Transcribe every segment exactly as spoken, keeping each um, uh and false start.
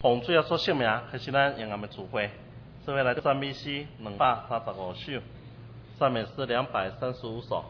洪水啊所姓名，还是咱沿岸的词汇。社会来赞美诗两百三十五首，赞美诗两百三十五首。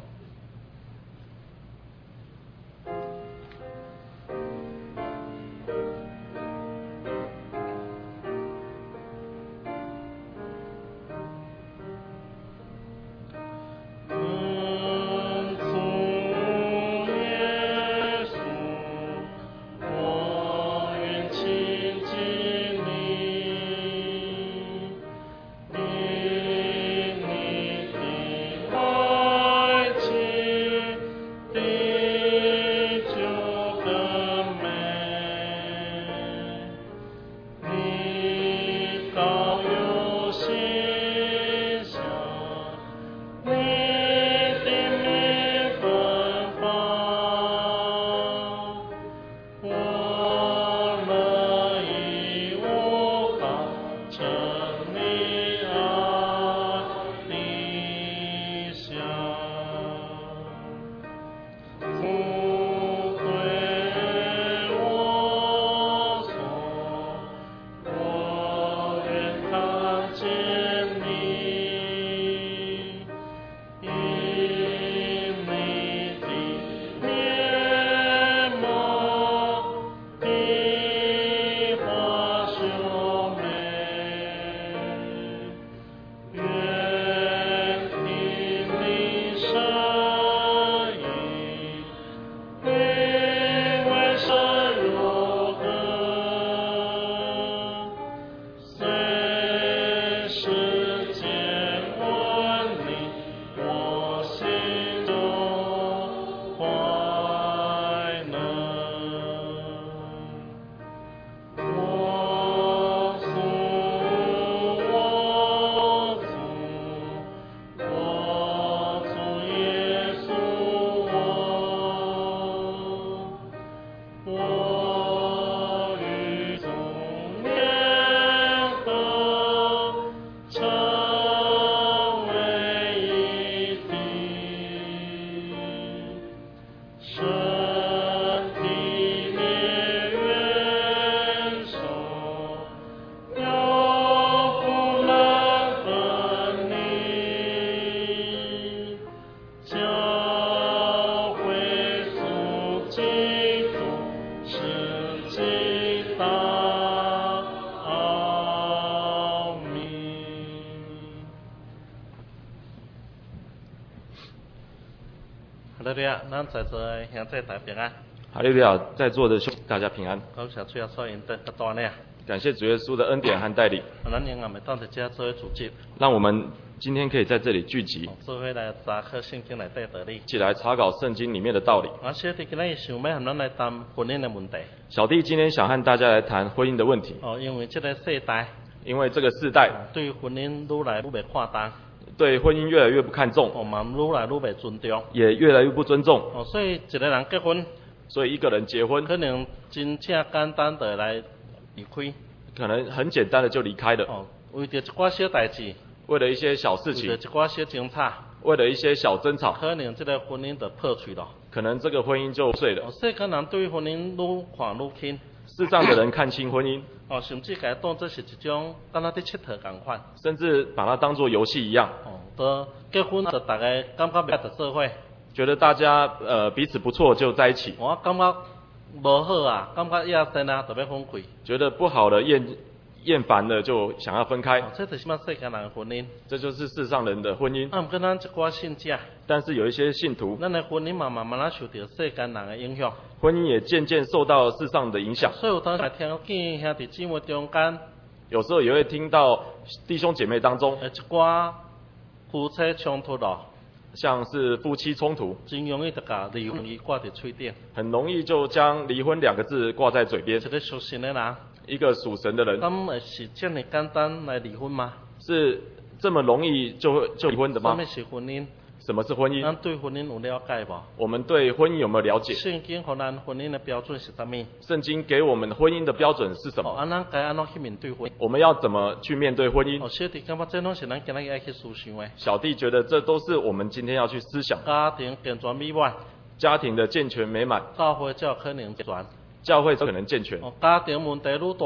哈利路亚，咱在座的兄弟大平安。 哈利路亚，在座的兄大家平安。 感谢主耶稣引导和带领。 感谢主耶稣的恩典和带领。 咱仍然没当在家做为组织。 让我们今天可以在这里聚集， 做伙来查考圣经内底道理。 一起来查考圣经里面的道理。 我小弟今日想要和咱来谈婚姻的问题。 小弟今天想和大家来谈婚姻的问题。 哦，因为这个世代， 因为这个世代对婚姻愈来愈未看重。 对婚姻越来越不看重， 哦，嘛愈来愈未尊重， 也越来越不尊重。 哦，所以一个人结婚， 所以一个人结婚， 可能真正简单的来离开， 可能很简单的就离开了。 哦，为着一寡小代志， 为了一些小事情， 为着一寡小争吵， 为了一些小争吵， 可能这个婚姻就破碎了， 可能这个婚姻就碎了。 哦，世间人对婚姻愈看愈轻。 世上的人看清婚姻， 哦，甚至把它当作是一种敢若伫佚佗共款， 甚至把它当作游戏一样。 哦，都结婚就大家感觉袂得做伙， 觉得大家呃彼此不错就在一起。 我感觉无好啊，感觉厌烦啊，就要分开。 觉得不好的厌厌烦了就想要分开。 哦，这就是嘛世间人的婚姻。 这就是世上人的婚姻。 啊，毋过咱一寡信者， 但是有一些信徒， 咱的婚姻嘛慢慢啊受到世间人的影响。 婚姻也渐渐受到世上的影响。 所以有当时听见兄弟姊妹中间， 有时候也会听到弟兄姐妹当中， 呃，一寡夫妻冲突咯， 像是夫妻冲突， 真容易就把离婚语挂伫嘴顶， 很容易就将离婚两个字挂在嘴边。 一个属神的人， 一个属神的人， 咁会是这么简单来离婚吗？ 是这么容易就就离婚的吗？ 什么是婚姻？ 什么是婚姻？ 咱对婚姻有了解无？ 我们对婚姻有没有了解？ 圣经给咱婚姻的标准是什么？ 圣经给我们婚姻的标准是什么？ 哦，啊，咱该安怎去面对婚姻？ 我们要怎么去面对婚姻？ 哦，小弟感觉这拢是咱今日要去思想的。 小弟觉得这都是我们今天要去思想。 家庭健全美满， 家庭的健全美满， 教会才有可能健全。 教会才可能健全。 哦，家庭问题愈大，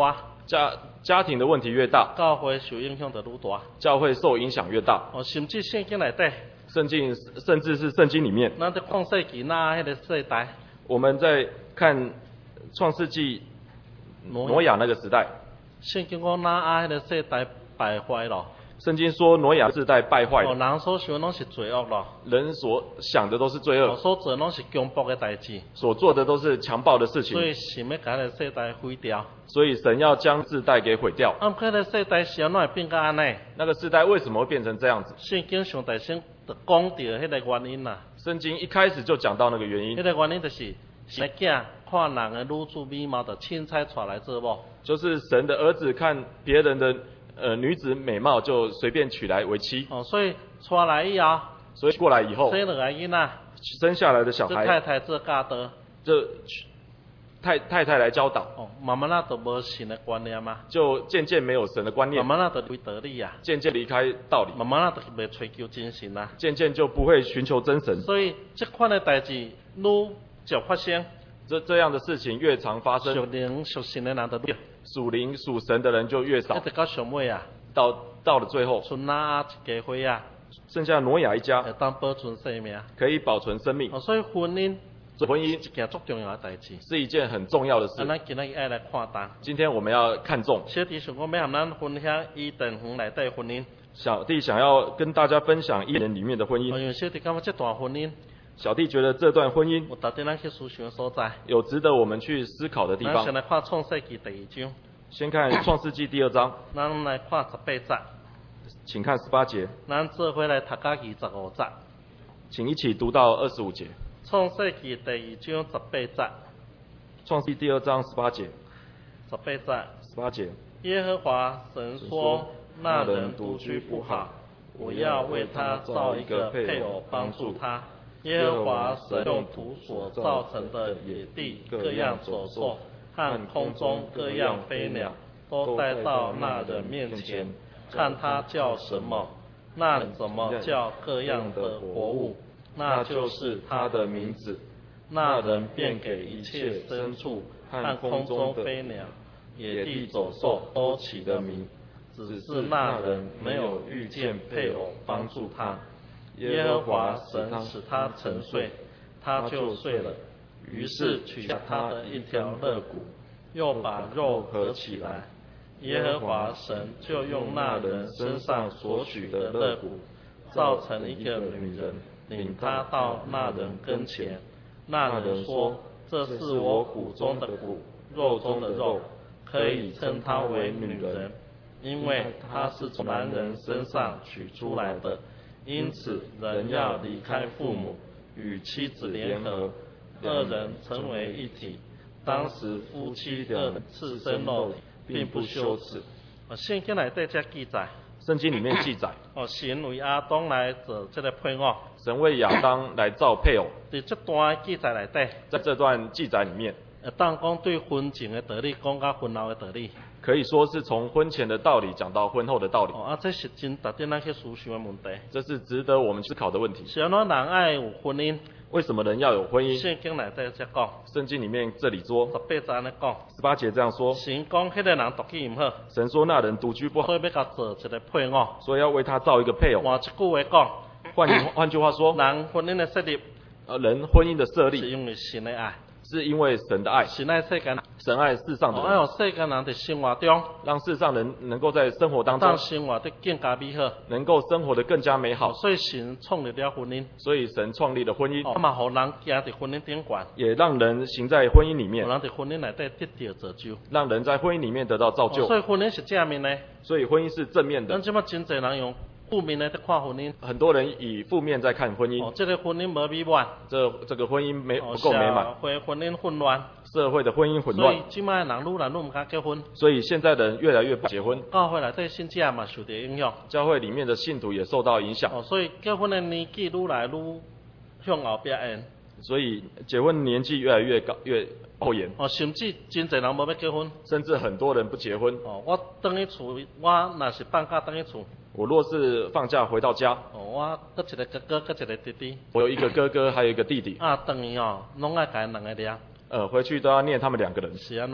家家庭的问题越大， 教会受影响就愈大。 教会受影响越大。 哦，甚至圣经内底， 圣经甚至是圣经里面， 咱在创世纪那迄个世代， 我们在看创世纪挪亚那个时代， 圣经讲那啊迄个世代败坏咯。 圣经说挪亚世代败坏哦， 了， 人所想拢是罪恶咯， 人所想的都是罪哦， 恶， 所做拢是强暴的代志， 所做的都是强暴的事情所，以想要甲迄个世代毁掉。 所以神要将世代给毁掉。 啊，迄个世代是安怎会变甲安尼？ 那个世代为什么会变成这样子？ 圣经上大先就讲到迄个原因啦。 圣经一开始就讲到那个原因迄，个原因就是神的囝看人的女子美貌，就凊彩带来做某。 就是神的儿子看别人的呃女子美貌就随便娶来为妻， 哦，所以带来以后， 所以过来以后生两个囡仔， 生下来的小这孩太太做教导， 就太太太来教导， 哦，慢慢啊就无神的观念啊， 就渐渐没有神的观念慢，慢啊就为道理啊， 渐渐离开道理， 慢慢啊就袂追求真神啊。 渐渐就不会寻求真神。 所以这款的代志愈少发生， 这这样的事情越常发属生， 灵属神的人就越， 属灵属神的人就越少一，直到上尾啊， 到到了最后， 剩那一家伙啊， 剩下挪亚一家会当保存生命。 可以保存生命。 哦，所以婚姻婚姻是一件足重要的代志。 是一件很重要的啊， 事。 咱今日爱来看重。 今天我们要看重， 小弟想讲要和咱分享伊顿园内底的婚姻， 小弟想要跟大家分享一年里面的婚因姻。 为小弟感觉这段婚姻小弟觉得这段婚姻有值得咱去思想的所在。 有值得我们去思考的地方。 咱先来看创世纪第二章， 先看创世纪第二章， 咱来看十八节， 请看十八节， 咱做伙来读到二十五节。 请一起读到二十五节。 创世纪第二章十八节， 创世纪第二章十八节， 十八节。 十八节。 耶和华神说：“那人独居不好，我要为他造一个配偶帮助他。”耶和华神用土所造成的野地各样走兽和空中各样飞鸟，都带到那人面前，看他叫什么，那怎么叫各样的活物，那就是他的名字。那人便给一切牲畜和空中飞鸟、野地走兽都起了名，只是那人没有遇见配偶帮助他。耶和华神使他沉睡，他就睡了。于是取下他的一条肋骨，又把肉合起来。耶和华神就用那人身上所取的肋骨，造成一个女人，领他到那人跟前。那人说：“这是我骨中的骨，肉中的肉，可以称她为女人，因为她是从男人身上取出来的。因此，人要离开父母，与妻子联合，二人成为一体。当时夫妻二人赤身肉体，并不羞耻。”啊，圣经内底这记载， 圣经里面记载， 哦，神为亚当来做这个配偶。 神为亚当来造配偶。 伫这段记载内底， 在这段记载里面， 会当讲对婚前的道理，讲到婚后的道理。 可以说是从婚前的道理讲到婚后的道理。 哦，啊，这是真值得咱去思想的问题。 这是值得我们思考的问题。 是安怎人爱有婚姻？ 为什么人要有婚姻？ 圣经内底这讲， 圣经里面这里说， 十八节安尼讲， 十八节这样说， 神讲迄个人独居唔好， 神说那人独居不好， 所以要甲做一个配偶。 所以要为他造一个配偶。 换一句话讲， 换句换句话说， 人婚姻的设立呃，人婚姻的设立是因为神的爱， 是因为神的爱， 神爱世间人， 神爱世上的哦， 人， 爱有世间人伫生活中， 让世上人能够在生活当中当生活得更加美好。 能够生活得更加美好哦，，所以神创立了婚姻， 所以神创立了婚姻， 哦，嘛互人行伫婚姻顶悬， 也让人行在婚姻里面互，人伫婚姻内底得到造就。 让人在婚姻里面得到造就哦，所以婚姻是正面的。 所以婚姻是正面的。 咱即马真侪人用负面的在看婚姻， 很多人以负面在看婚姻， 哦，这个婚姻无美满， 这这个婚姻没哦， 不够美满， 社会婚姻混乱， 社会的婚姻混所以乱， 即摆人愈来愈毋敢结婚， 所以现在的人越来越不结婚， 教会内底信者嘛受到影响， 教会里面的信徒也受到影响， 哦，所以结婚的年纪愈来愈向后壁延， 所以结婚年纪越来越高越后延， 哦，甚至真侪人无要结婚， 甚至很多人不结婚。 哦，我等去厝，我若是放假等去厝， 我若是放假回到家， 哦，我搁一个哥哥，搁一个弟弟， 我有一个哥哥，还有一个弟弟， 啊，等于哦，拢爱甲因两个掠， 呃，回去都要念他们两个人， 是安怎？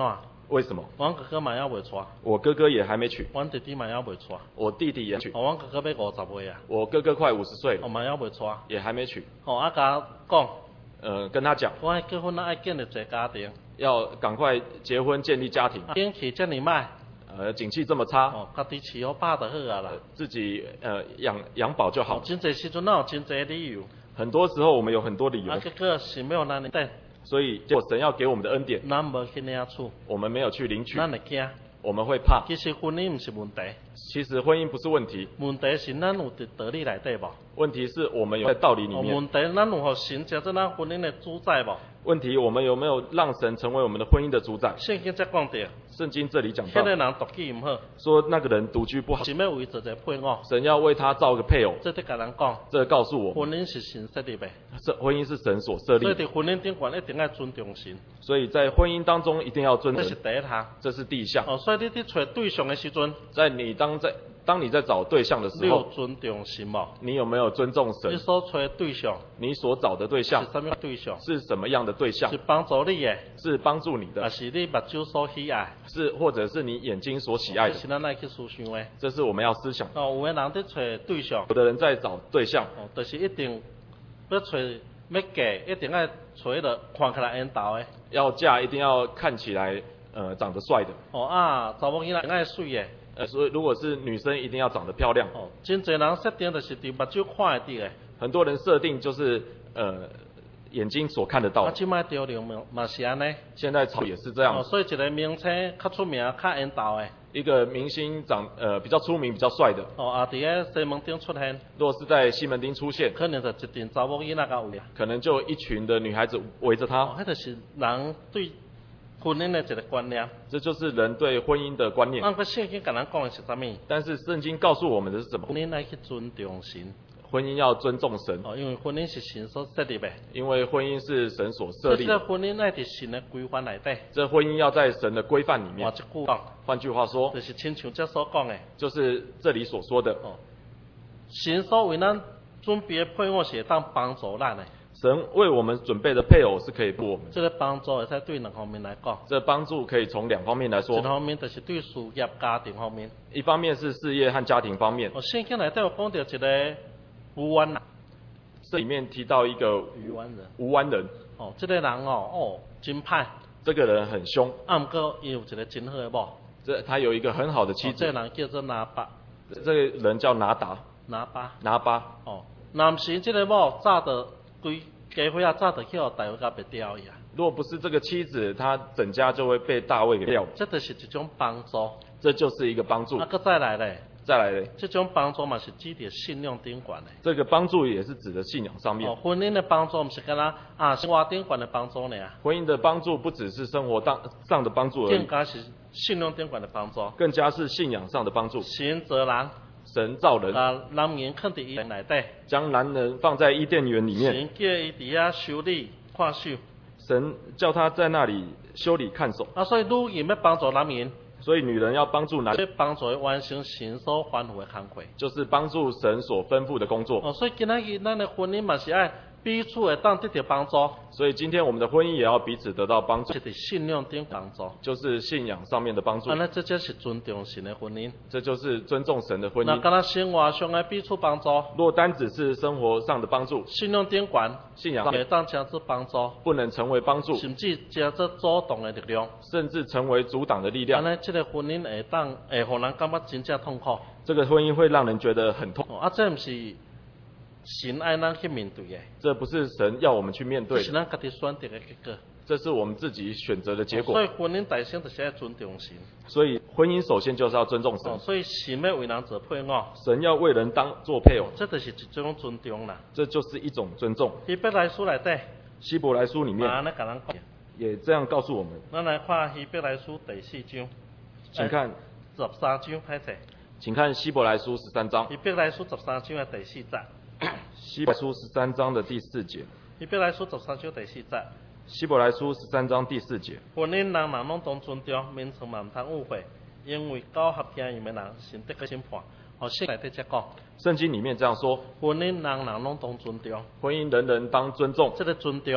为什么？ 阮哥哥嘛还未娶， 我哥哥也还没娶， 阮弟弟嘛还未娶， 我弟弟也娶， 哦，阮哥哥要五十岁啊， 我哥哥快五十岁哦， 了， 嘛还未娶， 也还没娶。 哦，啊甲我讲， 呃，跟他讲， 我爱结婚啊，爱建立一个家庭， 要赶快结婚建立家庭。 天气这么歹， 呃，景气这么差， 哦，家己饲好饱就好啊啦。 自己呃养养饱就好。 哦，真侪时阵，咱有真侪理由。 很多时候我们有很多理由， 啊，结果神要咱等， 所以结果神要给我们的恩典， 咱无去领取， 我们没有去领取， 咱会惊。 我们会怕。 其实婚姻毋是问题， 其实婚姻不是问题， 问题是咱有伫道理内底无？ 问题是我们有在道理里哦， 面。 问题咱有互神成做咱婚姻的主宰无？ 问题我们有没有让神成为我们的婚姻的主宰？ 圣经才讲到， 圣经这里讲迄到， 个人独居毋好， 说那个人独居不好， 神要为做一个配偶， 神要为他造个配偶。 这得甲咱讲， 这告诉我们， 婚姻是神设立的， 这婚姻是神所设立的， 所以伫婚姻顶管一定要尊重神， 所以在婚姻当中一定要尊这神， 是第一项。 这是第一项。 哦，所以你伫找对象的时阵， 在你当在当你在找对象的你有时候， 尊重神无？ 你有没有尊重你神？ 所找的对象你所找的对象是什么对象？ 是什么样的对象是？帮助你的， 是帮助你还的， 是你目睭所喜爱？ 是或者是你眼睛所喜爱的？ 这是咱爱去思想的。 这这是我们要思想。 哦，有的人伫找对象， 有的人在找对象， 哦，就是一定要找要嫁，一定要找迄个看起来缘投的。 要嫁一定要看起来呃长得帅的， 哦啊，查某囡仔爱水的。 呃，所以如果是女生一定要长得漂亮。 哦，真侪人设定就是伫目睭看会得的。 很多人设定就是呃眼睛所看得到啊， 的， 即摆潮流嘛嘛是安尼。 现在潮也是这样哦，。所以一个明星较出名、较缘投的。 一个明星长呃比较出名、比较帅的， 哦，啊，伫个西门町出现， 若是在西门町出现， 可能就一群查某囡仔甲有啊。 可能就一群的女孩子围着哦， 他。 迄就是人对婚姻的一个观念。 这就是人对婚姻的观念。 按个圣经甲咱讲的是啥物？ 但是圣经告诉我们的是什么？ 婚姻爱去尊重神。 婚姻要尊重神， 哦，因为婚姻是神所设立的。 因为婚姻是神所设所以这个立的。 婚姻爱伫神的规范内底。 这婚姻要在神的规范里话面。 一句讲， 换句话说， 就是亲像这所讲的。 就是这里所说的， 哦，神所为咱准备的配偶是会当帮助咱的。 神为我们准备的配偶是可以帮我们。 这个帮助会使对两方面来讲。 这帮助可以从两方面来一说， 方面就是对事业、家庭方面。 一方面是事业和家庭方面。 哦，圣经内底有讲到一个吴湾人， 这里面提到一个余湾人。 吴湾人， 哦，这个人哦，哦，真歹。 这个人很凶， 啊，毋过伊有一个真好的某。 这他有一个很好的妻哦，这子， 个人叫做拿巴， 这个人叫拿达拿巴。 拿巴。 哦，男时这个某早就规家伙啊，早就去互大卫甲灭掉伊啊。 若不是这个妻子，他整家就会被大卫给撂。 这就是一种帮助。 这就是一个帮助啊，。搁再来咧， 再来嘞， 这种帮助嘛是指伫信仰顶悬的。 这个帮助也是指的信仰上面。 哦，婚姻的帮助毋是干那啊生活顶悬的帮助呢， 婚姻的帮助不只是生活当上的帮助而已， 更加是信仰顶悬的帮助。 更加是信仰上的帮助。 神造人， 神造人， 啊，男人放伫伊内底， 将男人放在伊甸园里面， 神叫伊伫遐修理看守。 神叫他在那里修理看守， 啊，所以女人要帮助男人， 所以女人要帮助男要人， 帮助伊完成神所吩咐的工课。 就是帮助神所吩咐的工作。 哦，所以今仔日咱的婚姻嘛是爱彼此会当得到帮助， 所以今天我们的婚姻也要彼此得到帮助是，伫信仰顶帮助。 就是信仰上面的帮助啊，，那这才是尊重神的婚姻。 这就是尊重神的婚姻。 那敢若生活上的彼此帮助， 若单只是生活上的帮助， 信仰顶悬， 信仰上会当加之帮助， 不能成为帮助， 甚至加之主动的力量。 甚至成为阻挡的力安量， 尼，这个婚姻会当会互人感觉真正痛苦。 这个婚姻会让人觉得很痛。 哦，啊，这毋是神爱咱去面对的， 这不是神要我们去面这对的， 是咱家己选择的结果。 这是我们自己选择的结果所。以婚姻大先就是要尊重神。 所以婚姻首先就是要尊重哦， 神， 所以神要为人做配偶， 神要为人当做配偶， 这就是一种尊重啦。 这就是一种尊重。 希伯来书内底， 希伯来书里面嘛安尼甲咱讲， 也这样告诉我们， 咱来看希伯来书第四章， 请看， 十三章歹势。 请看希伯来书十三章， 希伯来书十三章的第四节。 希伯来书十三章的第四节， 希伯来书十三章第四节。 希伯来书十三章第四节， 婚姻人人拢当尊重，名称嘛毋通误会，因为交合经营的人，神得个审判。哦，圣内底则讲， 圣经里面这样说， 婚姻人人拢当尊重， 婚姻人人当尊重， 这个尊重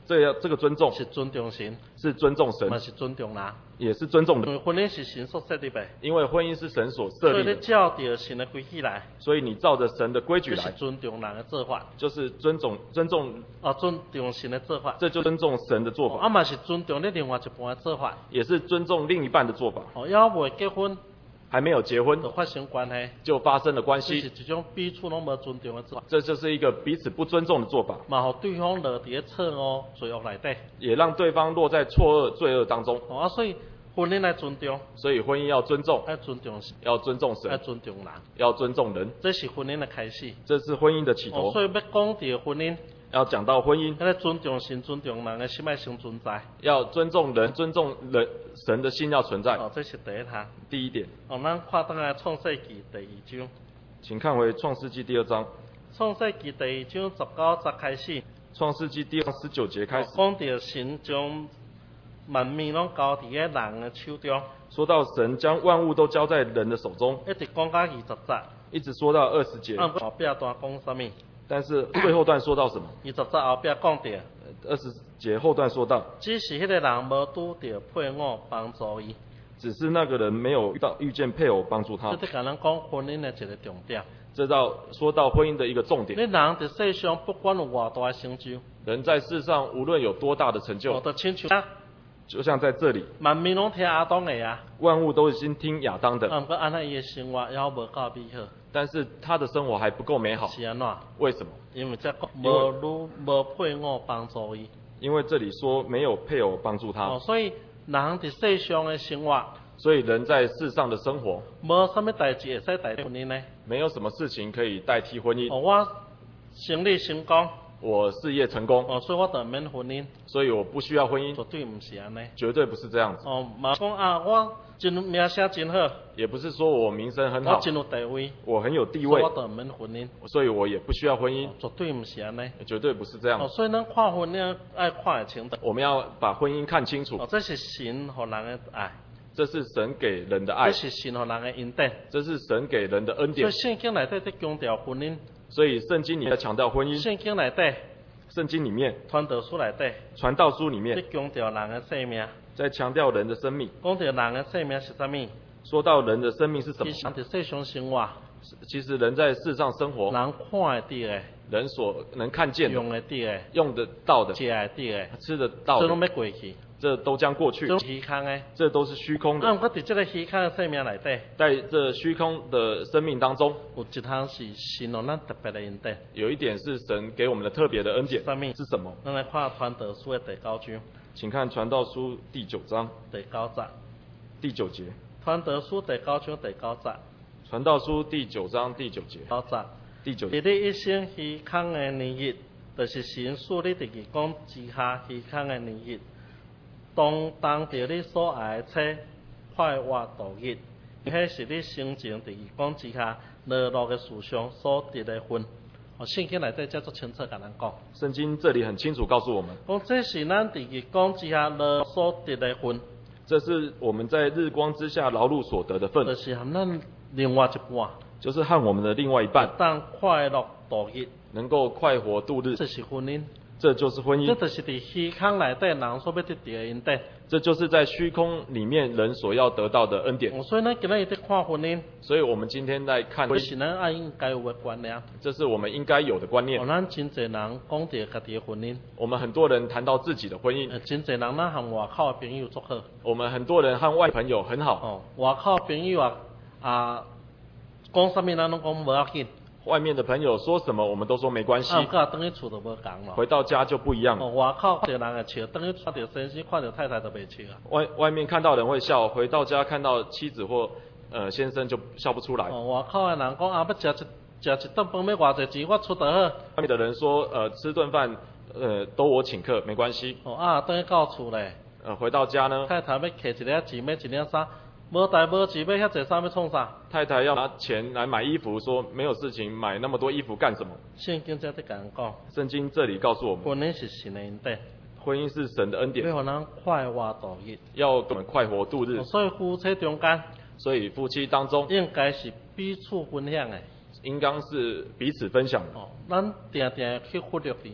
这要这个尊重是尊重神， 是尊重神， 嘛是尊重人。 也是尊重人。 因为婚姻是神所设立的， 因为婚姻是神所所以你设立的， 照着神的规矩来， 所以你照着神的规矩这是来， 尊重人的做法， 就是尊重尊重， 哦，尊重神的做法。 这就尊重神的做哦， 法， 啊嘛是尊重你另外一半的做法。 也是尊重另一半的做法。 哦，要未结婚还没有结婚就发生关系， 就发生了关这是系， 一种彼此拢无尊重的做法， 这就是一个彼此不尊重的做法， 嘛互对方落伫错误罪恶内底。 也让对方落在错愕罪恶当中。 哦，啊，所以婚姻来尊重， 所以婚姻要尊重， 要尊重神， 要尊重要神， 尊重人， 要尊重人， 这是婚姻的开始。 这是婚姻的起哦， 头。 所以要讲到婚姻， 要讲到婚姻， 要尊重神、尊重人的心爱先存在。 要尊重人，尊重人，神的心要存在。 哦，这是第一项。 第一点， 哦，咱看倒来创世纪第二章。 请看回创世纪第二章， 创世纪第二章十九节开始， 创世纪第二十九节开始， 讲到神将万物拢交伫个人的手中， 说到神将万物都交在人的手中， 一直讲到二十节。 一直说到二十节， 啊，后壁段讲啥物？ 但是最后段说到什么？ 二十节后壁讲到， 二十节后段说到， 只是迄个人无拄着配偶帮助伊， 只是那个人没有遇到遇见配偶帮助他这。就甲咱讲婚姻的一个重点。 这到说到婚姻的一个重你点， 人伫世上不管有偌大的成就， 人在世上无论有多大的成我就， 都亲像就像在这里， 万物拢听亚当的啊， 万物都已经听亚当的， 啊，毋过安尼伊的生活还无够美好， 但是他的生活还不够美好。 是安怎？ 为什么？ 因为这讲无如无配偶帮助伊， 因为这里说没有配偶帮助他哦，，所以人伫世上的生活， 所以人在世上的生活无啥物代志会使代替婚姻呢？ 没有什么事情可以代替婚姻。 哦，我生理成功， 我事业成功， 哦，所以我就免婚姻， 所以我不需要婚姻， 绝对毋是安尼。 绝对不是这样子。 哦，嘛讲啊，我真名声真好， 也不是说我名声很好， 我真有地位， 我很有地位所以我，就毋免婚姻， 所以我也不需要婚姻哦，绝对毋是安尼。 绝对不是这样哦，。所以咱看婚姻爱看得清楚。 我们要把婚姻看清楚哦，，这是神互人的爱， 这是神给人的爱这，是神互人的恩典。 这是神给人的恩典所以。圣经内底在强调婚姻， 所以圣经里面强调婚姻， 圣经内底、 圣经里面、 传道书内底传道书里在面强调人的生命。 在强调人的生命， 讲到人的生命是啥物？ 说到人的生命是什么其？实人伫世上生活， 其实人在世上生活， 人看会得的、 人所能看见的、 用会得的、 用得到的、 食会得的， 吃得到这拢的， 要过去， 这都将过去这，拢虚空的。 这都是虚空啊， 的。 毋过伫这个虚空的生命内底， 在这虚空的生命当中， 有一项是神互咱特别的恩典。 有一点是神给我们的特别的恩典什么是什么？ 咱来看传道书的第九章请看传道书第九章第九节。 第九节。 传道书第九章第九节， 传道书第九章第九节。 九节。 第九节。 伫你一生虚空的年日，就是神赐你伫月光之下虚空的年日，当当着你所爱的妻快活度日，迄是你生前伫月光之下落落的事上所得的分。哦，圣经内底才做清楚甲咱讲， 圣经这里很清楚告诉我们， 讲这是咱伫月光之下落所得的分， 这是我们在日光之下劳碌所得的就份， 是含咱另外一半， 就是和我们的另外一半当快乐度日， 能够快活度日， 这是婚姻。 这就是婚姻， 这就是伫虚空内底人所要得到的恩典。 这就是在虚空里面人所要得到的恩典。 哦，所以咱今日在看婚姻， 所以我们今天在看婚姻， 这是咱爱应该有的观念。 这是我们应该有的观念哦，。咱真侪人讲到家己的婚姻， 我们很多人谈到自己的婚姻， 呃，真侪人咱和外口的朋友足好。 我们很多人和外朋友很好， 哦，外口的朋友啊啊，讲啥物咱拢讲无要紧， 外面的朋友说什么我们都说没关系啊，，毋过等于厝就无共咯。 回到家就不一样了。 哦，外口看到人会笑，等于看到先生、看到太太都袂笑啊。 外外面看到人会笑，回到家看到妻子或呃先生就笑不出来。 哦，外口的人讲啊，要食一食一顿饭要偌济钱，我出得好。 外面的人说呃吃顿饭呃都我请客没关系， 哦啊，等于到厝咧， 呃回到家呢， 太太要摕一领钱，要一领衫，无代无志，要遐济衫要创啥？ 太太要拿钱来买衣服，说没有事情买那么多衣服干什么？ 圣经才在甲人讲， 圣经这里告诉我们， 婚姻是神的恩典， 婚姻是神的恩典， 要互咱快活度日。 要给我们快活度日哦。所以夫妻中间所以夫妻当中应该是彼此分享的。 应当是彼此分享的， 哦，咱定定去忽略伊，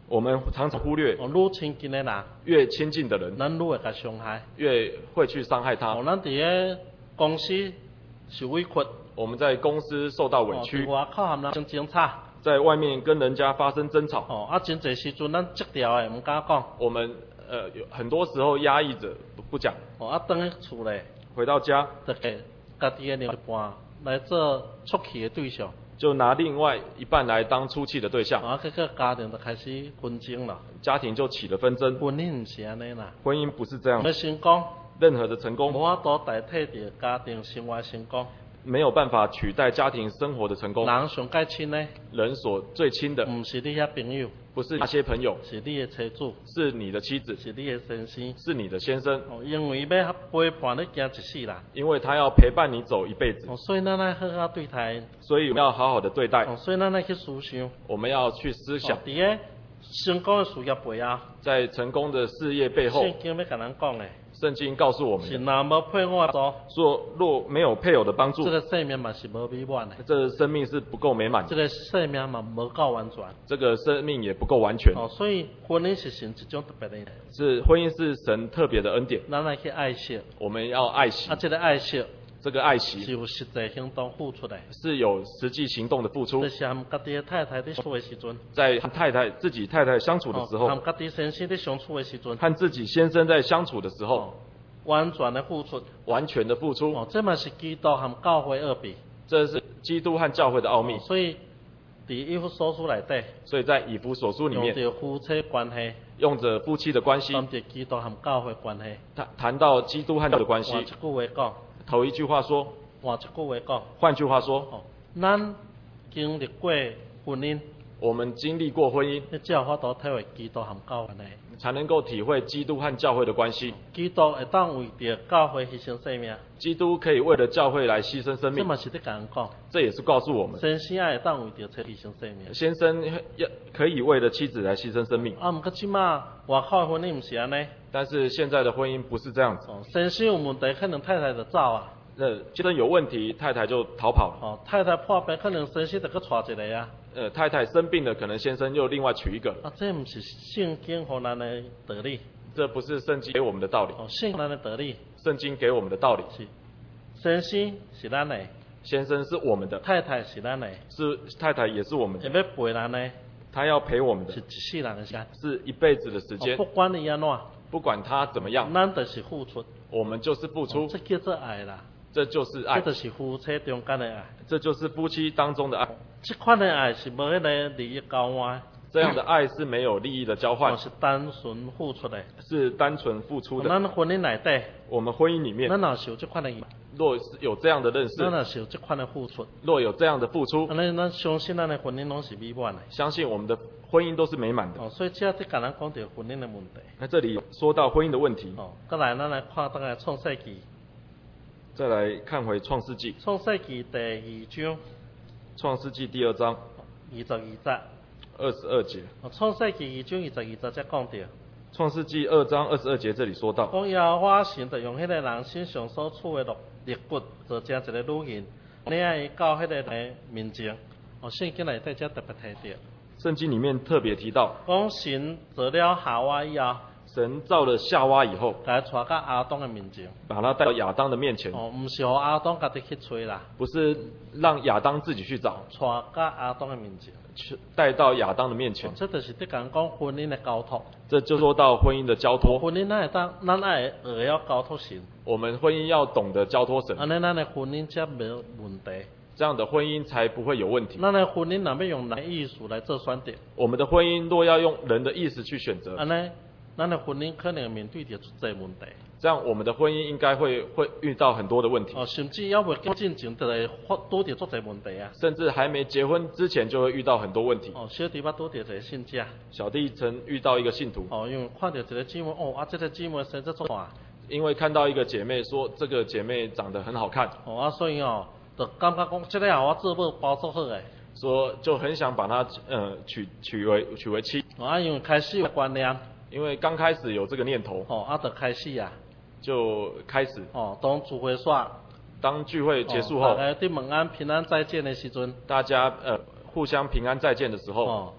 我们常常忽略， 哦，愈亲近的人， 越亲近的人， 咱愈会甲伤害。 越会去伤害他。 哦，咱伫个公司受委屈， 我们在公司受到委屈， 伫外口和人争争吵， 在外面跟人家发生争吵。 哦，啊，真侪时阵咱急调的，唔敢讲。 我们呃有很多时候压抑着不不讲。 哦，啊，等去厝咧， 回到家， 就给家己的另一半来做出气的对象。 就拿另外一半来当出气的对象， 啊，这个家庭就开始纷争了， 家庭就起了纷争。 婚姻唔是安尼啦， 婚姻不是这样， 要成功， 任何的成功无法度代替着家庭生活成功， 没有办法取代家庭生活的成功。 人上介亲呢， 人所最亲的， 唔是你遐朋友， 不是那些朋友， 是你的妻子， 是你的妻子， 是你的先生， 是你的先生。 哦，因为要陪伴你行一世人， 因为他要陪伴你走一辈子， 哦，所以咱来好好对待， 所以我们要好好的对待。 哦，所以咱来去思想， 我们要去思想， 伫个成功的事业背后， 在成功的事业背后， 圣经要甲咱讲的， 圣经告诉我们， 是若无配偶的助， 说若没有配偶的帮助， 这个生命嘛是无美满的， 这生命是不够美满的， 这个生命嘛无够完全。 这个生命也不够完全。 哦，所以婚姻是神一种特别的， 是婚姻是神特别的恩典， 咱来去爱惜。 我们要爱惜。 啊，这个爱惜这个爱是惜有实际行动付出的， 是有实际行动的付出就。是和家己的太太在相处的时阵， 在和太太自己太太相处的时候， 和家己先生在相处的时阵， 和自己先生在相处的时候， 哦，完全的付出。 完全的付出。 哦，这嘛是基督和教会二比。 这是基督和教会的奥秘。 哦，所以伫以弗所书内底， 所以在以弗所书里用面， 着夫妻关系， 用着夫妻的关系， 谈着基督和教会关系。 谈谈到基督和教会的关系换一。句话讲， 头一句话说， 换一句话讲， 换句话说， 哦，咱经历过婚姻， 我们经历过婚姻， 你才有法度体会基督和教会的。 才能够体会基督和教会的关系。 基督会当为着教会牺牲生命， 基督可以为了教会来牺牲生命， 这嘛是在甲人讲。 这也是告诉我们， 先生也会当为着妻牺牲生命。 先生要可以为了妻子来牺牲生命。 啊，毋过即马外口的婚姻毋是安尼。 但是现在的婚姻不是这样子。 哦，先生有问题，可能太太就走啊。 那先生有问题，太太就逃跑了。 哦，太太破病，可能先生就搁娶一个啊。 呃，太太生病了，可能先生又另外娶一个。 啊，这毋是圣经互咱的道理。 这不是圣经给我们的道理。 哦，圣经咱的道理圣经给我们的道理是，先生是咱的， 先生是我们的， 太太是咱的， 是太太也是我们的。 会要陪咱的， 他要陪我们的是，一世人的时间。 是一辈子的时间。 哦，不管你安怎， 不管他怎么样， 咱就是付出。 我们就是付出哦，这叫做爱啦。 这就是爱这，就是夫妻中间的爱。 这就是夫妻当中的爱。 这款的爱是无迄个利益交换， 这样的爱是没有利益的交换哦，，是单纯付出的。 是单纯付出的。 咱婚姻内底， 我们婚姻里面咱若是有这款的爱， 若是有这样的认识咱，若是有这款的付出， 若有这样的付出， 安尼咱相信咱的婚姻拢是美满的。 相信我们的婚姻都是美满的。 哦，所以这在甲咱讲到婚姻的问题。 那这里说到婚姻的问题， 哦，再来咱来看当个创世纪， 再来看回创世纪， 创世纪第二章创世纪第二章二十二节。 二十二节， 哦，创世纪二章二十二节才讲到， 创世纪二章二十二节这里说到， 讲耶和华神就用迄个人身上所处的肉肋骨，做成一个女人，你爱到迄个人面前。哦，圣经内底才特别提到， 圣经里面特别提到， 讲神做了夏娃以后， 神造了夏娃以后， 甲伊带到亚当的面前。 把他带到亚当的面前， 哦，毋是互亚当家己去找啦， 不是让亚当自己去找， 带到亚当的面前。 去带到亚当的面前哦，。这就是伫讲讲婚姻的交托。 这就说到婚姻的交托， 婚姻咱会当，咱爱学晓交托神， 我们婚姻要懂得交托神， 安尼咱的婚姻才无问题。 这样的婚姻才不会有问题。 咱的婚姻若要用人的意思来做选择， 我们的婚姻若要用人的意思去选择， 安尼咱的婚姻可能面对着出侪问题。 这样我们的婚姻应该会会遇到很多的问题， 哦，甚至要未进前就会发拄着足侪问题啊。 甚至还没结婚之前就会遇到很多问题。 哦，小弟捌拄着一个信者， 小弟曾遇到一个信徒， 哦，因为看到一个姊妹，哦，啊，这个姊妹生得足大， 因为看到一个姐妹说这个姐妹长得很好看， 哦，啊，所以哦，就感觉讲，这个互我做某包足好诶。 说就很想把她呃娶娶为娶为妻， 哦，啊，因为开始有观念， 因为刚开始有这个念头， 哦，啊，就开始啊， 就开始哦，当聚会煞。 当聚会结束后， 哦、大家伫问安平安再见的时阵， 大家呃互相平安再见的时候， 哦，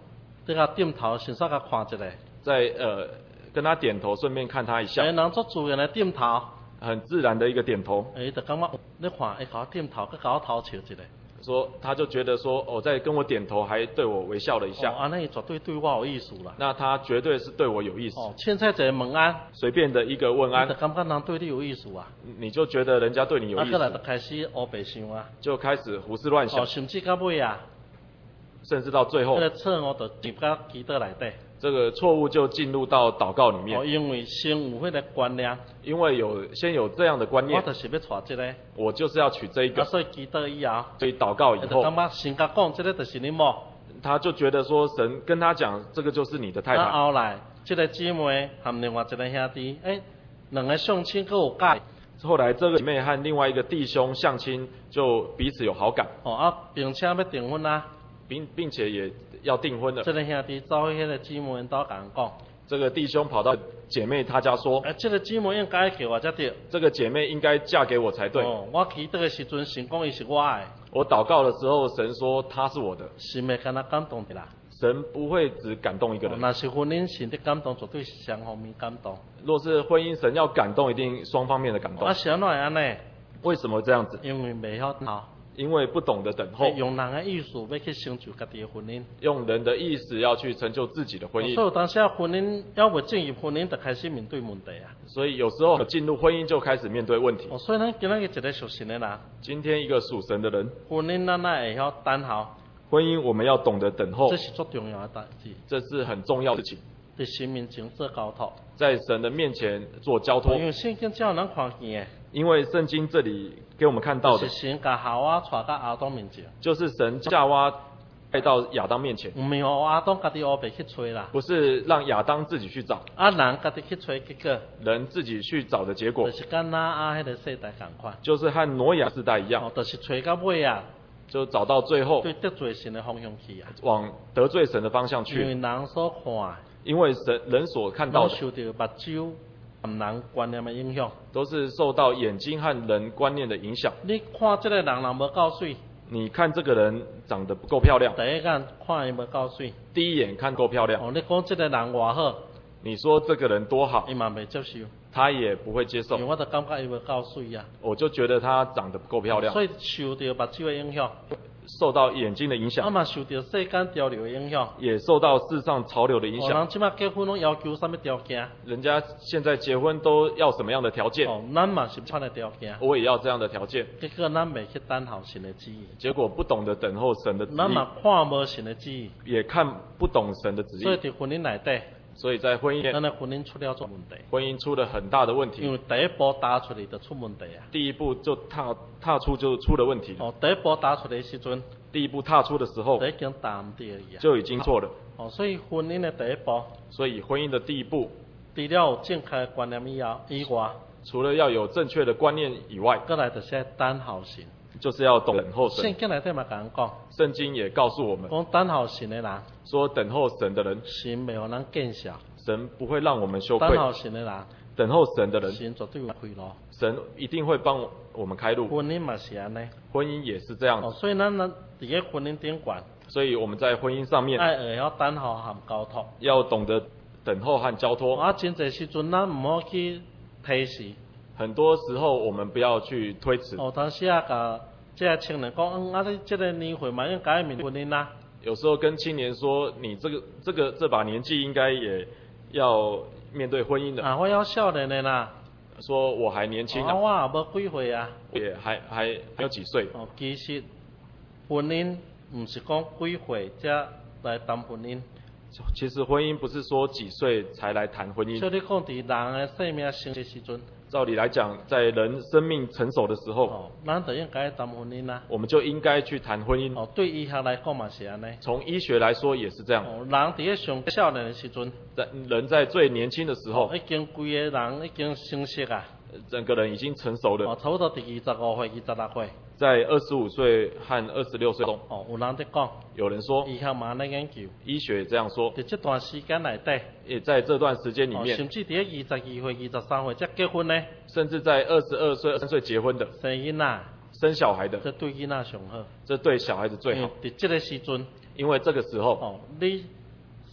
你甲点头，先煞甲看一下。 在呃跟他点头，顺便看他一下。 哎，人做自然的点头。 很自然的一个点头。 哎，就感觉你看，会甲我点头，佮甲我头笑一下。 说，他就觉得说，哦，在跟我点头，还对我微笑了一下。 哦，安尼绝对对我有意思啦。 那他绝对是对我有意思。 哦，凊彩一个问安， 随便的一个问安， 你就感觉人对你有意思啊。 你就觉得人家对你有意思。 啊，过来就开始乌白想啊。 就开始胡思乱想。 哦，甚至到尾啊， 甚至到最后， 这个错误就入到祈祷内底。 这个错误就进入到祷告里面。 哦，因为先有迄个观念。 因为有先有这样的观念。 我就是要带这个。 我就是要取这一个。 啊，所以祈祷以后。 所以祷告以后。 就感觉神甲讲，这个就是你某。 他就觉得说，神跟他讲，这个就是你的太太。 啊，后来这个姊妹和另外一个兄弟，哎，两个相亲佫有解。 后来这个姐妹和另外一个弟兄相亲，就彼此有好感。 哦啊，并且要订婚啦。 并并且也要订婚了。 这个兄弟走去迄个姊妹兜甲人讲。 这个弟兄跑到姐妹她家说：“ 哎，这个姊妹应该给我才对。 这个姐妹应该嫁给我才对。 哦，我祈祷的时阵，神讲伊是我的。 我祷告的时候，神说她是我的。 神会敢若感动的啦。 神不会只感动一个人。 那、哦、是婚姻神的感动，绝对是双方面感动。 若是婚姻神要感动，一定双方面的感动。 啊，是安怎会安尼？ 为什么这样子？ 因为未晓好。” 因为不懂得等候， 用人的意思要去成就家己的婚姻， 用人的意思要去成就自己的婚姻。 所以当时婚姻要未进入婚姻，就开始面对问题啊。 所以有时候进入婚姻就开始面对问题。 哦，所以咱今仔日一个属神的人， 今天一个属神的人， 婚姻咱哪会晓等候？ 婚姻我们要懂得等候， 这是最重要的代志。 这是很重要的事情。 在神面前做交托， 在神的面前做交托。 因为圣经叫人看见的。 因为圣经这里给我们看到的， 就是神把夏娃带到亚当面前， 就是神夏娃带到亚当面前， 唔是让亚当家己乌白去吹啦， 不是让亚当自己去找， 啊人家己去吹，结果人自己去找的结果， 就是跟那啊迄个世代同款， 就是和挪亚世代一样， 哦，就是吹到尾啊， 就找到最后， 对得罪神的方向去啊， 往得罪神的方向去， 因为人所看， 因为神人所看到的， 受到目睭。人观念的影响， 都是受到眼睛和人观念的影响。 你看这个人人无够水， 你看这个人长得不够漂亮， 第一眼看伊无够水， 第一眼看够漂亮。 哦，你讲这个人偌好， 你说这个人多好， 伊嘛未接受， 他也不会接受。 因为我就感觉伊无够水啊， 我就觉得他长得不够漂亮， 所以受到目睭的影响。 受到眼睛的影响， 啊嘛受到世间潮流的影响， 也受到世上潮流的影响。 哦，人即摆结婚拢要求什么条件？ 人家现在结婚都要什么样的条件？ 哦，咱嘛是穿的条件。 我也要这样的条件。 结果咱未去等候神的旨意。 结果不懂得等候神的旨意。 咱嘛看无神的旨意。 也看不懂神的旨意。 所以伫婚姻内底。 所以在婚姻， 咱的婚姻出了种问题。 婚姻出了很大的问题。 因为第一步踏出来就出问题啊。 第一步就踏踏出就出了问题。 哦，第一步踏出来的时阵。 第一步踏出的时候， 就已经踏唔对啊。 就已经错了。 哦，所以婚姻的第一步。 所以婚姻的第一步， 除了有正确的观念以后以外， 除了要有正确的观念以外， 再来就是等候神。 就是要懂等候神。 圣经内底嘛讲讲， 圣经也告诉我们， 讲等候神的人， 说等候神的人， 神未让人见笑， 神不会让我们羞愧。 等候神的人， 等候神的人， 神绝对有开路， 神一定会帮我们开路。 婚姻嘛是安尼， 婚姻也是这样子。 哦，所以咱咱伫个婚姻顶管， 所以我们在婚姻上面， 爱会晓等候和交托， 要懂得等候和交托。 啊，真侪时阵咱唔好去推辞， 很多时候我们不要去推辞。 哦，当时啊，甲这个青年讲，嗯，啊，你这个年岁嘛，应该面对婚姻啦。 有时候跟青年说，你这个这个这把年纪应该也要面对婚姻的。 啊，我要少年的啦。 说我还年轻啊。 啊，我也无几岁啊。 也还还还有几岁。 哦，其实婚姻唔是讲几岁才来谈婚姻。 其实婚姻不是说几岁才来谈婚姻。 所以你讲伫人的生命成熟时阵。 照理来讲，在人生命成熟的时候， 哦，咱就应该谈婚姻啦。 我们就应该去谈婚姻。 哦，对医学来讲嘛是安尼。 从医学来说也是这样。 哦，人伫个上少年的时阵， 在人在最年轻的时候， 哦、已经规个人已经成熟啊。 整个人已经成熟了。 哦，差不多伫二十五岁、二十六岁。 在二十五岁和二十六岁中。 哦，有人在讲。 有人说。 医学嘛在研究。 医学这样说。 在这段时间内底。 也在这段时间里面。 哦、甚至伫个二十二岁、二十三岁才结婚呢。 甚至在二十二岁、二十三岁结婚的。 生囡仔。 生小孩的。 这对囡仔上好。 这对小孩子最好。 伫这个时阵。 因为这个时候。 哦，你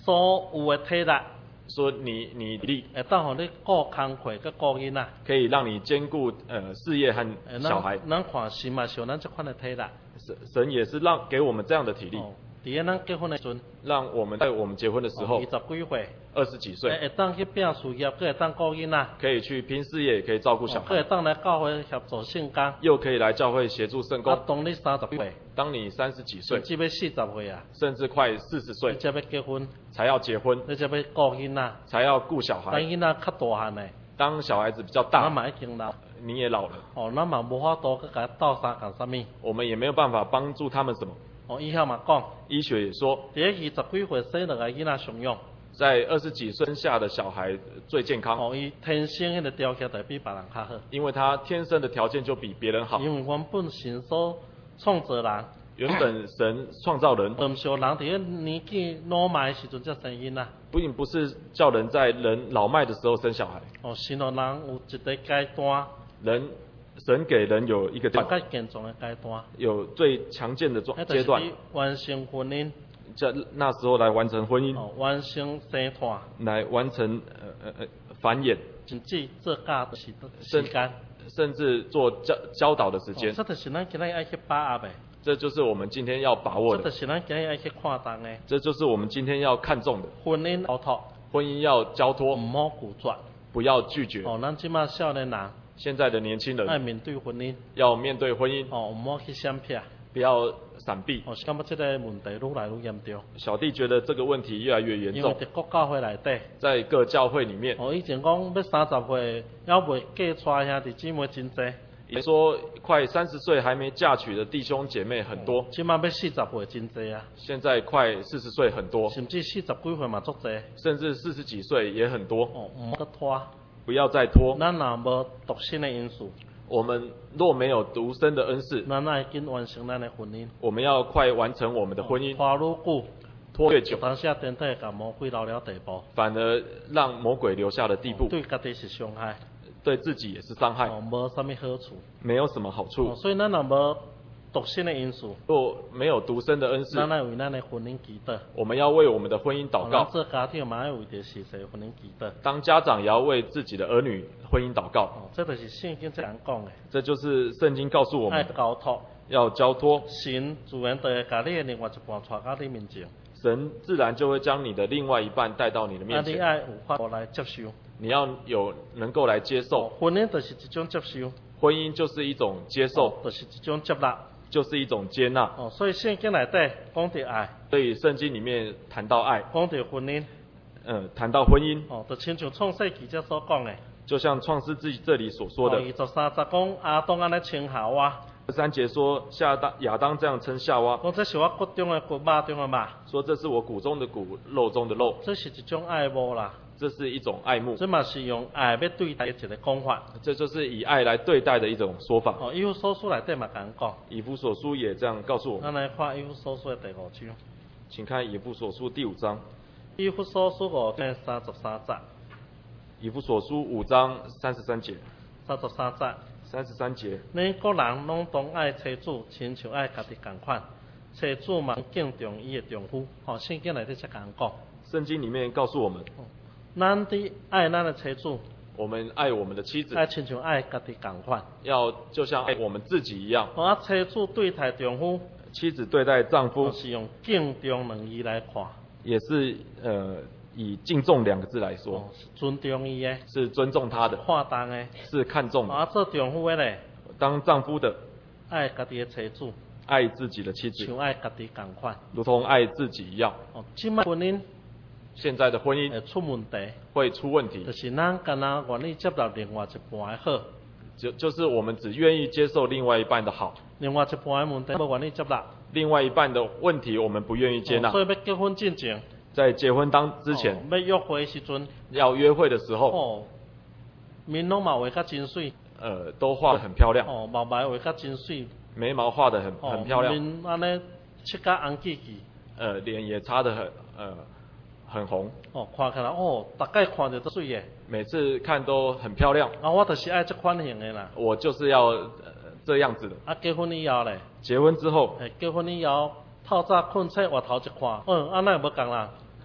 所有的体力， 说你你力会当互你顾工课甲顾囡仔。 可以让你兼顾呃事业和诶小孩。 咱咱看神嘛是有咱这款的体力。 神神也是让给我们这样的体力， 哦，伫咧咱结婚的时阵， 让我们在我们结婚的时候， 二十几岁， 二十几岁， 会当去拼事业，佫会当顾囡仔， 可以去拼事业，也可以照顾小佫会孩， 当来教会协助圣工。 又可以来教会协助圣啊工。， 当你三十岁， 当你三十几岁甚，至要四十岁啊， 甚至快四十岁你才要结婚， 才要结婚， 你才要顾囡仔。 才要顾小等孩。 囡仔较大汉诶， 当小孩子比较咱大， 嘛已经老， 你也老了， 哦，咱嘛无法度佮甲斗相共啥物。 我们也没有办法帮助他们什么。 哦，以后嘛讲， 医学也说， 伫咧二十几岁生两个囡仔上用， 在二十几岁下的小孩最健康， 哦，伊天生迄个条件就比别人较好。 因为他天生的条件就比别人好。 因为原本神所创造人， 原本神创造人， 唔是人伫咧年纪老迈的时阵才生囡仔。 并不是叫人在人老迈的时候生小孩， 哦，神让人有一个阶段， 人神给人有一个阶大概健壮的阶段， 有最强健的状迄阶段， 就是完成婚姻， 在那时候来完成婚姻， 哦，完成生产， 来完成呃呃呃繁衍， 甚至做教的时时间。 甚至做教教导的时间。 哦这就是咱今日爱去把握的， 这就是我们今天要把握的， 这就是咱今日爱去看重的。 这就是我们今天要看重的。 婚姻交托， 婚姻要交托， 唔好拒绝。 不要拒绝。 哦，咱即马少年人现在的年轻人爱面对婚姻， 要面对婚姻， 哦，唔好去闪避。 不要闪避。 哦，是感觉这个问题愈来愈严重。 小弟觉得这个问题越来越严重， 因为伫国教会内底， 在各教会里面， 哦，以前讲要三十岁还未嫁娶兄弟姊妹真济， 也说快三十岁还没嫁娶的弟兄姐妹很多， 即马要四十岁真济啊， 现在快四十岁很多， 甚至四十几岁嘛足济。 甚至四十几岁也很多。 哦，唔好拖， 不要再拖。 咱若无独身的因素， 我们若没有独身的恩赐， 咱爱紧完成咱的婚姻。 我们要快完成我们的婚姻。 拖愈久， 拖越久， 当时啊，颠倒甲魔鬼留了地步， 反而让魔鬼留下的地步， 对家己是伤害， 对自己也是伤害， 哦，无啥物好处。 没有什么好处。 哦，所以咱若无独身的因素， 若没有独身的恩赐， 咱爱为咱的婚姻祈祷。 我们要为我们的婚姻祷哦咱告。 做家庭嘛爱为着是谁婚姻祈祷。 当家长也要为自己的儿女婚姻祷告。 哦，这就是圣经这样讲的， 这就是圣经告诉我爱们的， 交托。 要交托， 神自然就会把你的另外一半带到你面前， 神自然就会将你的另外一半带到你的啊， 面前。 你爱有法度来接受。 你要有能够来接哦受，， 婚姻就是一种接受， 婚姻就是一种接受， 哦，就是一种接纳。 就是一种接纳。 哦，所以圣经内底讲到爱， 所以圣经里面谈到爱， 讲到婚姻， 嗯，谈到婚姻， 哦，就亲像创世记者所讲的， 就像创世纪这里所说的， 哦，二十三十讲亚当安尼称夏娃， 三节说夏当亚当这样称夏娃， 讲这是我骨中的骨，肉中的肉， 说这是我骨中的骨，肉中的肉， 这是一种爱慕啦， 这是一种爱慕， 这嘛是用爱要对待的一个讲法。 这就是以爱来对待的一种说法。 哦，以弗所书内底嘛咁讲， 以弗所书也这样告诉我们， 咱来看以弗所书的第五章。 请看以弗所书第五章， 以弗所书五章三十三节， 以弗所书五章三十三节， 三十三节， 三十三节， 你个人拢当爱妻子，亲像爱家己共款。妻子嘛敬重伊的丈夫，吼、哦，圣经内底才咁讲。 圣经里面告诉我们， 咱伫爱咱的妻子， 我们爱我们的妻子， 爱亲像爱家己共款。 要就像爱我们自己一样。 哦，啊，妻子对待丈夫， 妻子对待丈夫哦是用敬重两字来看， 也是呃以敬重两个字来说， 哦，是尊重伊的， 是尊重他的， 看重的。 是看重的。 啊，做丈夫的咧， 当丈夫的爱家己的妻子， 爱自己的妻子， 像爱家己共款。 如同爱自己一样。 哦，即摆婚姻现在的婚姻会出问题， 会出问题就，是咱敢若愿意接纳另外一半的好， 就就是我们只愿意接受另外一半的好， 另外一半的问题无愿意接纳。 另外一半的问题我们不愿意接纳哦。所以要结婚之前， 在结婚当之前， 哦要约会的时阵， 要约会的时候， 哦，面拢嘛画甲真水， 呃，都画得很漂亮， 哦，毛毛画甲真水， 眉毛画得很哦， 很漂亮， 面安尼切甲红记记， 呃，脸也擦得很呃很红， 哦，看起来哦，大概看着都水的。 每次看都很漂亮。 啊，我就是爱这款型的啦。 我就是要、呃、这样子的。 啊，结婚以后咧， 结婚之后， 诶，结婚以后透早困醒，外头一看，嗯，安那无共啦。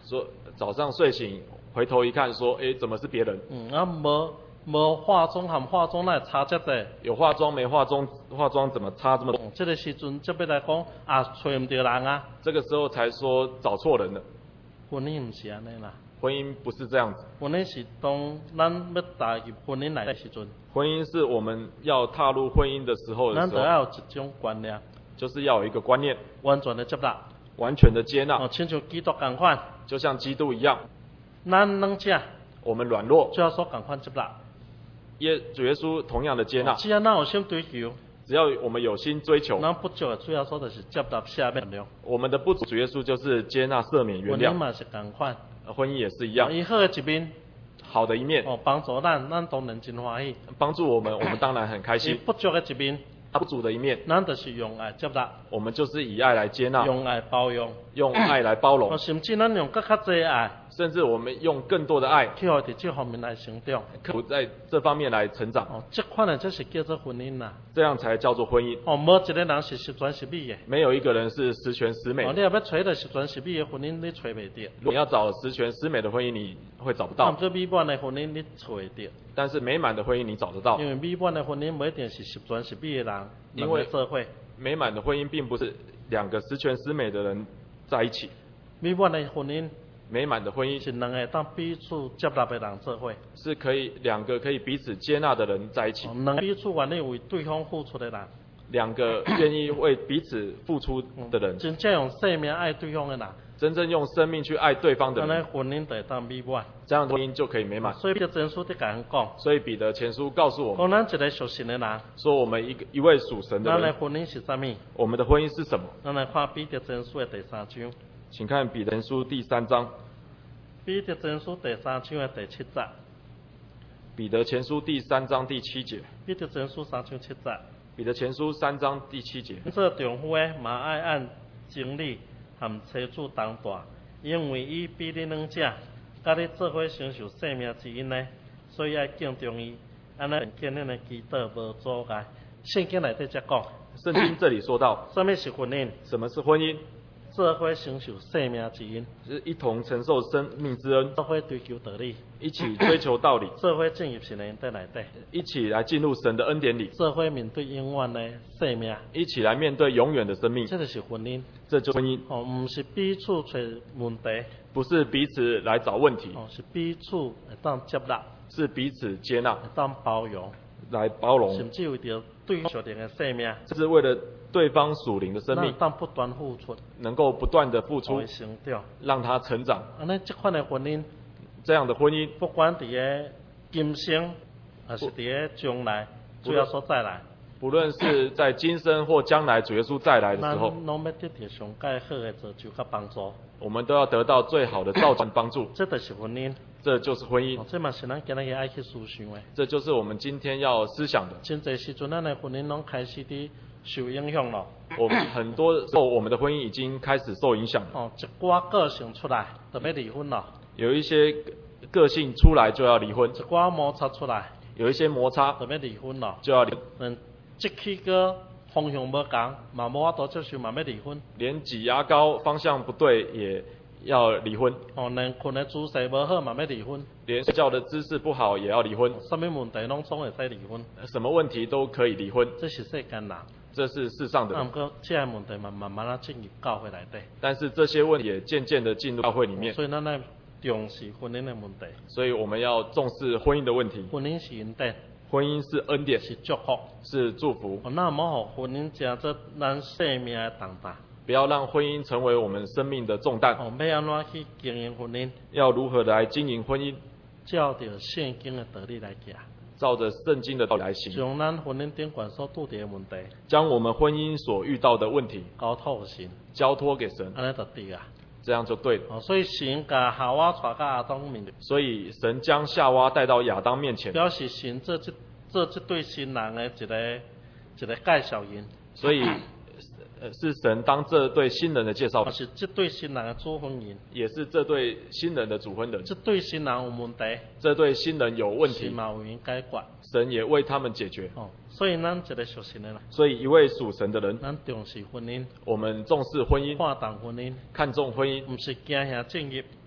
说早上睡醒回头一看，说，哎，怎么是别人？ 嗯，啊，无无化妆和化妆那差这多。 有化妆没化妆，化妆怎么差这么多？ 嗯，这个时阵就要来讲啊，找唔到人啊。 这个时候才说找错人了。 婚姻唔是安尼啦。 婚姻不是这样子。 婚姻是当咱要踏入婚姻来的时阵。 婚姻是我们要踏入婚姻的时候的时候。 咱就要有一种观念。 就是要有一个观念。 完全的接纳。 完全的接纳。 哦，亲像基督同款。 就像基督一样。 咱软者。 我们软弱。 就要说同款接纳。 耶主耶稣同样的接纳。 只要咱有心追求。 只要我们有心追求。 咱不足的主要说的是接纳赦免了。 我们的不足，主耶稣就是接纳赦免原谅。 婚姻嘛是同款。 婚姻也是一样。 伊好的一面。 好的一面。 哦，帮助咱，咱当然真欢喜。 帮助我们，我们当然很开心。 不足的一面。 不足的一面。 咱就是用爱接纳。 我们就是以爱来接纳。 用爱包容。 用爱来包容。 甚至咱用更较多爱。 甚至我们用更多的爱。 去互伫这方面来成长。 可在这方面来成长。 哦，这款的这是叫做婚姻啦。 这样才叫做婚姻。 哦，无一个人是十全十美的。 没有一个人是十全十美。 哦，你若要找到十全十美的婚姻，你找袂到。 你要找十全十美的婚姻，你会找不到。 不过美满的婚姻你找会到。 但是美满的婚姻你找得到。 因为美满的婚姻不一定是十全十美的人。 因为做伙。 美满的婚姻并不是两个十全十美的人在一起。 美满的婚姻。 美满的婚姻是两个当彼此接纳的人做伙。 是可以两个可以彼此接纳的人在一起。 两个彼此愿意为对方付出的人。 两个愿意为彼此付出的人。 真正用生命爱对方的人。 真正用生命去爱对方的人。 那婚姻就当美满。 这样的婚姻就可以美满。 所以彼得前书在甲咱讲。 所以彼得前书告诉我们。 讲咱一个属神的人。 说我们一个一位属神的人。 咱的婚姻是啥物？ 我们的婚姻是什么？ 咱来看彼得前书的第三章。 请看彼得前书第三章。 彼得前书第三章的第七节。 彼得前书第三章第七节。 彼得前书三章七节。 彼得前书三章第七节。 做丈夫的嘛爱按情理和妻子同大，因为伊比你两者，甲你做伙承受生命之恩呢，所以爱敬重伊，安尼建立的基督无阻碍。圣经内底则讲。 圣经这里说到。 什么是婚姻？ 什么是婚姻？ 做伙承受生命之恩， 就是一同承受生命之恩； 做伙追求道理， 一起追求道理； 做伙进入神的恩典内底， 一起来进入神的恩典里； 做伙面对永远的生命， 一起来面对永远的生命。 这就是婚姻， 这就是婚姻。 哦，不是彼此找问题， 不是彼此来找问题， 哦，是彼此会当接纳， 是彼此接纳， 会当包容， 来包容， 甚至为着对属灵的生命， 这是为了对方属灵的生命， 当不断付出， 能够不断的付出， 成长， 让他成长。 安尼这款的婚姻， 这样的婚姻， 不管伫个今生，还是伫个将来，主要说再来。 不论是在今生或将来主耶稣再来的时候， 拢要得到上介好的造就甲帮助。 我们都要得到最好的造就帮助。 这就是婚姻。 这就是婚姻。 哦、这嘛是咱今日爱去思想的。 这就是我们今天要思想的。 真侪时阵，咱的婚姻拢开始伫受影响了。 我们很多时候，我们的婚姻已经开始受影响了。 哦，一寡个性出来，就要离婚了。 有一些个性出来就要离婚。 一寡摩擦出来， 有一些摩擦就要离婚了。 就要离。 嗯，即起个方向无共，嘛无法度接受，嘛要离婚。 连挤牙膏方向不对也要离婚。 哦，连困的姿势无好，嘛要离婚。 连睡觉的姿势不好也要离婚。 什么问题拢总会使离婚。 什么问题都可以离婚。 这是世间人。 这是世上的人。 不过这些问题嘛，慢慢啊进入教会内底。 但是这些问题也渐渐的进入教会里面。 所以咱来重视婚姻的问题。 所以我们要重视婚姻的问题。 婚姻是恩典。 婚姻是恩典， 是祝福， 是祝福。 哦，那么好，婚姻成做咱生命的重担。 不要让婚姻成为我们生命的重担。 哦，要安怎去经营婚姻？ 要如何来经营婚姻？ 照着圣经的道理来行。 照着圣经的道理来行。 将咱婚姻顶管所拄着的问题， 将我们婚姻所遇到的问题交托神， 交托给神， 安尼就对啊。 这样就对了。 哦，所以神把夏娃带到亚当面前。 所以神将夏娃带到亚当面前， 表示神这这这这对新人的一个一个介绍人。 所以，呃，是神当这对新人的介绍人， 是这对新人的主婚人， 也是这对新人的主婚人。 这对新人有问题， 这对新人有问题， 神嘛为因解决， 神也为他们解决。 哦，所以咱一个属神的人， 所以一位属神的人， 咱重视婚姻， 我们重视婚姻， 看重婚姻， 看重婚姻， 不是惊吓正业，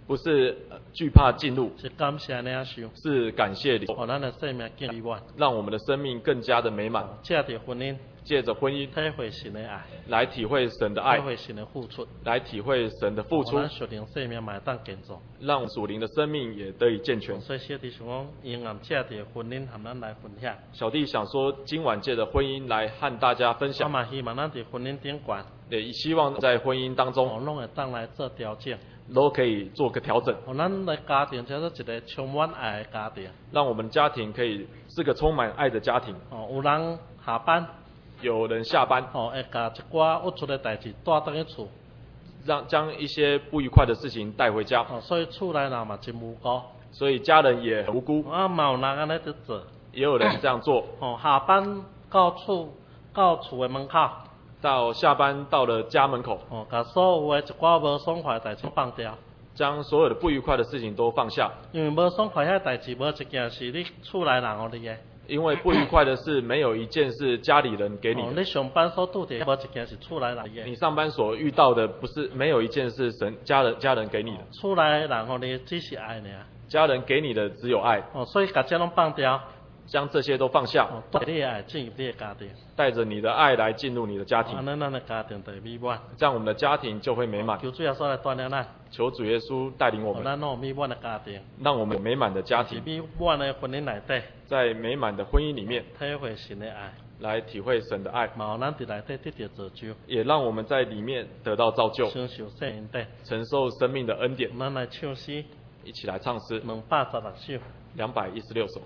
不是呃惧怕进入， 是感谢领受， 是感谢你， 让咱的生命更美满， 让我们的生命更加的美满。 借着婚姻， 借着婚姻体会神的爱， 来体会神的爱， 体会神的付出， 来体会神的付出， 让咱属灵生命嘛当建造， 让属灵的生命也得以健全。 所以小弟想讲，因暗借着婚姻和咱来分享。 小弟想说，今晚借着婚姻来和大家分我享， 嘛希望咱伫婚姻顶悬， 也希望在婚姻当中哦，拢会当来做调整， 都可以做个调整， 哦，咱的家庭叫做一个充满爱的家庭。 让我们家庭可以是个充满爱的家庭。 哦，有人下班， 有人下班， 哦，会甲一寡龌龊的代志带倒去厝， 让将一些不愉快的事情带回家， 哦，所以厝内人嘛真无辜， 所以家人也很无辜， 啊，嘛有人安尼伫做， 也有人这样做。 哦，下班到厝到厝的门口， 到下班到了家门口， 哦，甲所有的一寡无爽快的代志放掉， 将所有的不愉快的事情都放下， 因为无爽快遐代志，无一件是你厝内人互你的。 因为不愉快的事没有一件是家里人给你哦， 的。 你上班所拄着无一件是厝内人的。 你上班所遇到的不是没有一件是神家人家人给你的， 厝内人互你只是爱尔。 家人给你的只有爱。 哦，所以甲这拢放掉， 将这些都放下， 哦，带你的爱进入你的家庭， 带着你的爱来进入你的家庭， 安尼咱的家庭就会美满， 这样我们的家庭就会美满。 求主耶稣来锻炼咱， 求主耶稣带领我哦， 们， 咱拢有美满的家庭， 让我们有美满的家是庭， 美满的婚姻内底， 在美满的婚姻里面体会神的爱， 来体会神的爱， 嘛有咱伫内底得到造就， 也让我们在里面得到造就， 承受圣恩典。 承受生命的恩典。 咱来唱诗， 一起来唱诗两百十六首。 两百一十六首。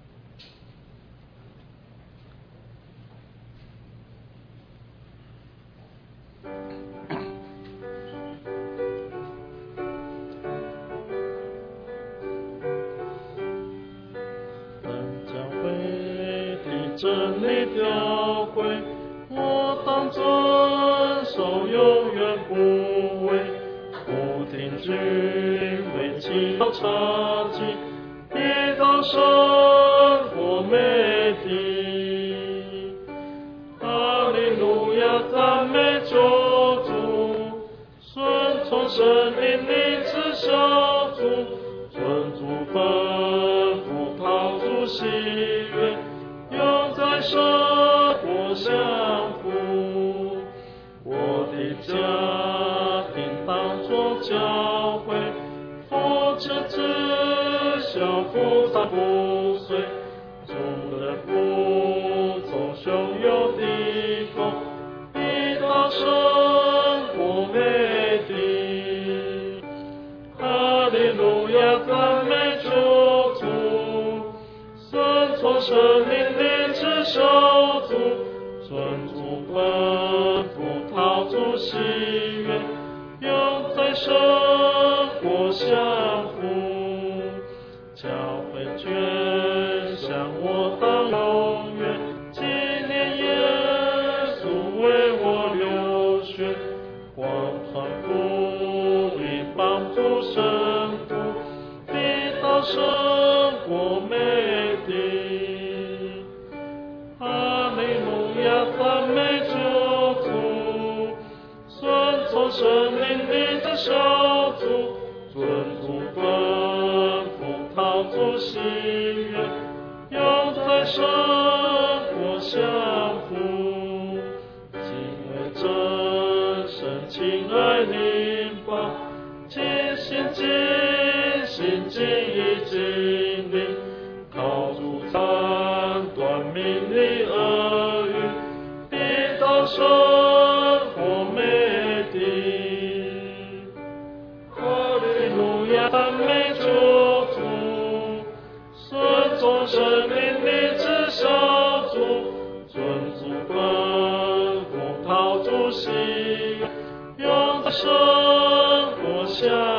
真理教诲，我当遵守，永远不违。不听君为祈祷查经，一道生活美地。哈利路亚，赞美救主，顺从神灵立志小主，尊主吩咐，讨主喜悦。永在生活相扶，我的家庭当作教会，父慈子孝，父丧父随，主的父从兄友弟恭，一道生活美地。哈利路亚，赞美救主，顺从神灵。小主，尊主吩咐，讨主喜悦，永在生活相扶。教会捐向我当永远，纪念耶稣为我流血，广传福音，帮助圣徒，地道生活美地。赞美救主，顺从神灵立志小主，尊主吩咐，讨主喜悦，永在生活相扶。敬畏真神，亲爱邻邦，尽心尽心尽意尽力，靠主斩断名利恶欲。生活美地，哈利路亚，赞美救主，顺从神灵立志小主，尊主吩咐，讨主喜悦，永在生活相